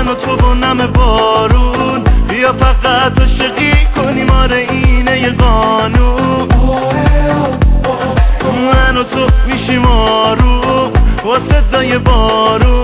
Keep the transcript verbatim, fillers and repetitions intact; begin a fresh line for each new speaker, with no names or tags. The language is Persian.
من و تو و نم بارون، بیا فقط عاشقی کنیم، آره اینه یه قانون. من و تو میشیم آروم با صدای بارون.